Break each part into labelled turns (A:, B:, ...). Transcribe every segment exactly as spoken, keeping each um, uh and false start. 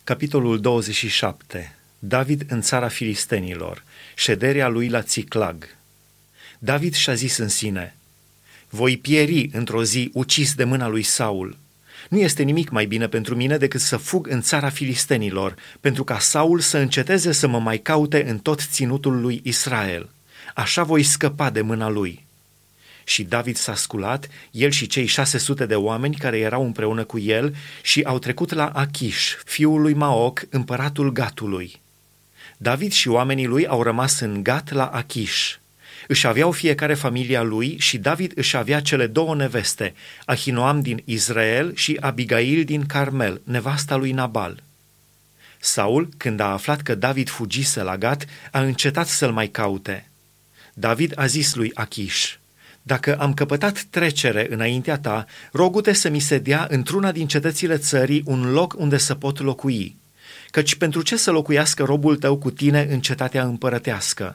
A: Capitolul douăzeci și șapte. David în țara filistenilor, șederea lui la Țiclag. David și-a zis în sine: voi pieri într-o zi ucis de mâna lui Saul. Nu este nimic mai bine pentru mine decât să fug în țara filistenilor, pentru ca Saul să înceteze să mă mai caute în tot ținutul lui Israel. Așa voi scăpa de mâna lui. Și David s-a sculat, el și cei șase sute de oameni care erau împreună cu el, și au trecut la Achish, fiul lui Maoc, împăratul Gatului. David și oamenii lui au rămas în Gat la Achish. Își aveau fiecare familia lui și David își avea cele două neveste, Ahinoam din Israel și Abigail din Carmel, nevasta lui Nabal. Saul, când a aflat că David fugise la Gat, a încetat să-l mai caute. David a zis lui Achish: dacă am căpătat trecere înaintea ta, rogu-te să mi se dea într-una din cetățile țării un loc unde să pot locui, căci pentru ce să locuiască robul tău cu tine în cetatea împărătească?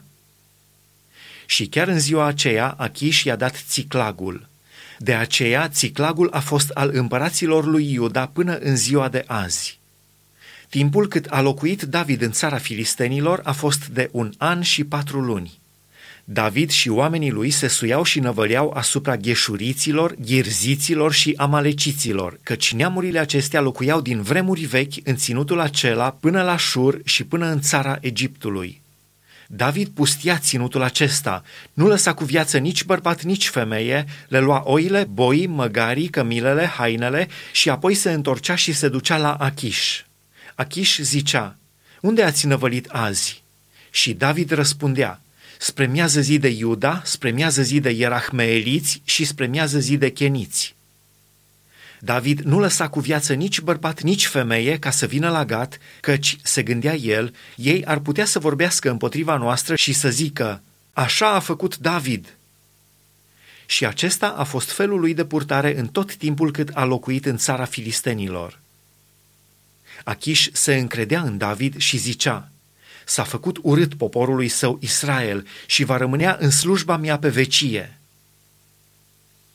A: Și chiar în ziua aceea Achish i-a dat Țiclagul. De aceea Țiclagul a fost al împăraților lui Iuda până în ziua de azi. Timpul cât a locuit David în țara filistenilor a fost de un an și patru luni. David și oamenii lui se suiau și năvăleau asupra gheșuriților, ghirziților și amaleciților, căci neamurile acestea locuiau din vremuri vechi în ținutul acela până la Șur și până în țara Egiptului. David pustia ținutul acesta, nu lăsa cu viață nici bărbat, nici femeie, le lua oile, boii, măgarii, cămilele, hainele și apoi se întorcea și se ducea la Achish. Achish zicea: unde ați năvălit azi? Și David răspundea: spre miază zi de Iuda, spre miază zi de Ierahmeeliți și spre miază zi de Cheniți. David nu lăsa cu viață nici bărbat, nici femeie ca să vină la Gat, căci, se gândea el, ei ar putea să vorbească împotriva noastră și să zică: așa a făcut David. Și acesta a fost felul lui de purtare în tot timpul cât a locuit în țara filistenilor. Achish se încredea în David și zicea: s-a făcut urât poporului său Israel și va rămânea în slujba mea pe vecie.